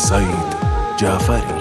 سعید جعفری.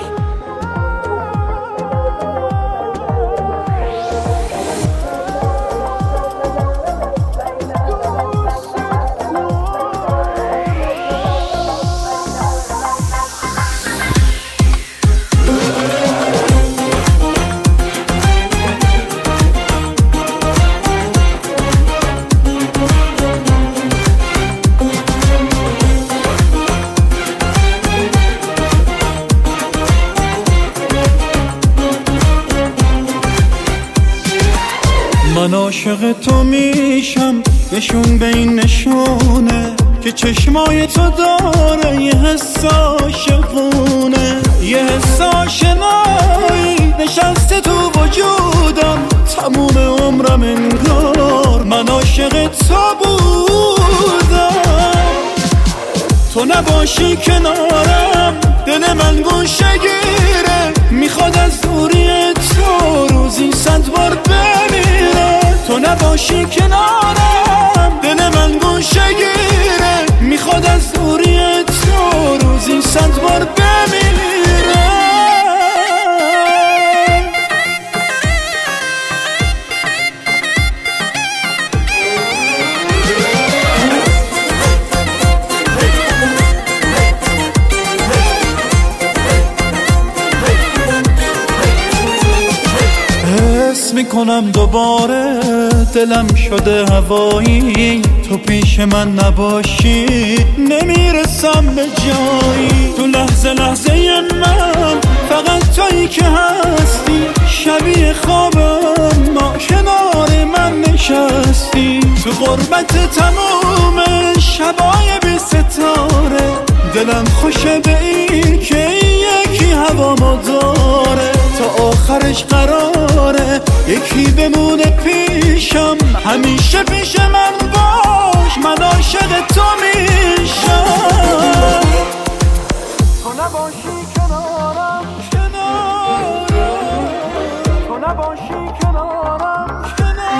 من عاشق تو میشم، نشون به این نشونه که چشمای تو داره یه حس عاشقونه، یه حس آشنایی نشسته تو وجودم تموم عمرم انگار من عاشق تو بودم. تو نباشی کنارم دل من گوشه گیره، میخواد از دوری تو روزی 100 بار بمیره. تو نباشی کنارم دل من گوشه گیره، میخواد از دوری تو روزی 100 بار بمیره. حس میکنم دوباره دلم شده هوایی، تو پیش من نباشی نمیرسم به جایی. تو لحظه لحظه من فقط تویی که هستی، شبیه خوابم ما کنار من نشستی. تو غربت تموم شبای بی ستاره، دلم خوشه به این که یکی هوامو داره. تا آخرش قراره یکی بمونه پیشم، همیشه پیش من باش، من عاشق تو میشم. تو نباشی کنارم تو نباشی کنارم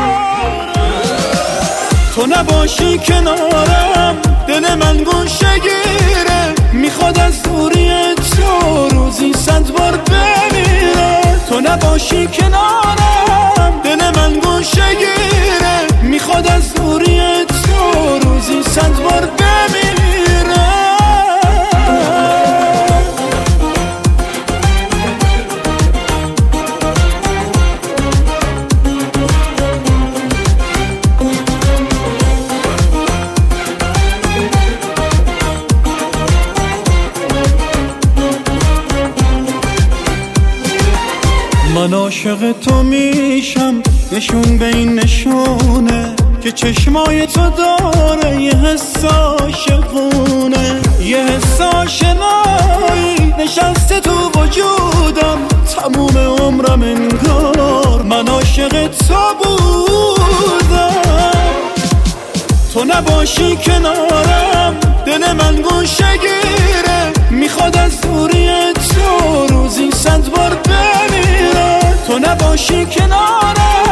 تو نباشی کنارم دل من گوشه گیره، میخواد از دوری تو روزی 100 بار بمیره. تو نباشی کنارم دل من گوشه گیره، میخواد از دوری تو روزی 100 بار بمیره. من عاشق تو میشم، نشون به این نشونه که چشمای تو داره یه حس عاشقونه، یه حس آشنایی نشسته تو وجودم تموم عمرم انگار من عاشق تو بودم. تو نباشی کنارم دل من گوشه گیره، میخواد از دوری تو روزی 100 بار بمیره. تو نباشی کنارم